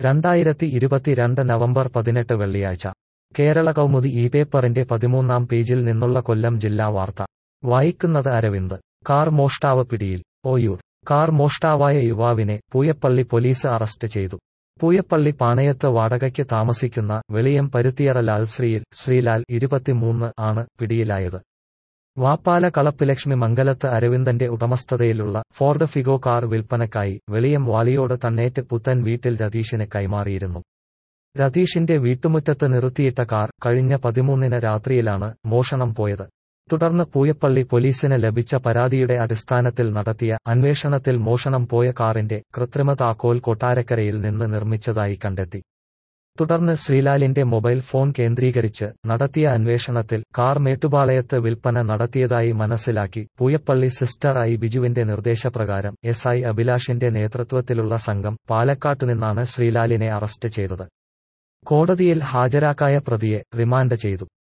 2022 November 18 വെള്ളിയാഴ്ച കേരള കൗമുദി ഈ പേപ്പറിന്റെ 13-ാം പേജിൽ നിന്നുള്ള കൊല്ലം ജില്ലാ വാർത്ത വായിക്കുന്നത് അരവിന്ദ്. കാർ മോഷ്ടാവ് പിടിയിൽ. ഓയൂർ. കാർ മോഷ്ടാവായ യുവാവിനെ പൂയപ്പള്ളി പോലീസ് അറസ്റ്റ് ചെയ്തു. പൂയപ്പള്ളി പാണയത്ത് വാടകയ്ക്ക് താമസിക്കുന്ന വെളിയം പരുത്തിയറ ലാൽ ശ്രീലാൽ 23 ആണ് പിടിയിലായത്. വാപ്പാല കളപ്പിലക്ഷ്മി മംഗലത്ത് അരവിന്ദന്റെ ഉടമസ്ഥതയിലുള്ള ഫോർഡ് ഫിഗോ കാർ വിൽപ്പനക്കായി വെളിയം വാലിയോട് തണ്ണേറ്റ് പുത്തൻ വീട്ടിൽ രതീഷിന് കൈമാറിയിരുന്നു. രതീഷിന്റെ വീട്ടുമുറ്റത്ത് നിർത്തിയിട്ട കാർ കഴിഞ്ഞ 13-ന് രാത്രിയിലാണ് മോഷണം പോയത്. തുടർന്ന് പൂയപ്പള്ളി പോലീസിന് ലഭിച്ച പരാതിയുടെ അടിസ്ഥാനത്തിൽ നടത്തിയ അന്വേഷണത്തിൽ മോഷണം പോയ കാറിന്റെ കൃത്രിമ താക്കോൽ കൊട്ടാരക്കരയിൽ നിന്ന് നിർമ്മിച്ചതായി കണ്ടെത്തി. തുടർന്ന് ശ്രീലാലിന്റെ മൊബൈൽ ഫോൺ കേന്ദ്രീകരിച്ച് നടത്തിയ അന്വേഷണത്തിൽ കാർ മേട്ടുപാളയത്ത് വിൽപ്പന നടത്തിയതായി മനസ്സിലാക്കി. പൂയപ്പള്ളി സിസ്റ്റർ ഐ ബിജുവിന്റെ നിർദ്ദേശപ്രകാരം SI അഭിലാഷിന്റെ നേതൃത്വത്തിലുള്ള സംഘം പാലക്കാട്ടുനിന്നാണ് ശ്രീലാലിനെ അറസ്റ്റ് ചെയ്തത്. കോടതിയിൽ ഹാജരാക്കായ പ്രതിയെ റിമാൻഡ് ചെയ്തു.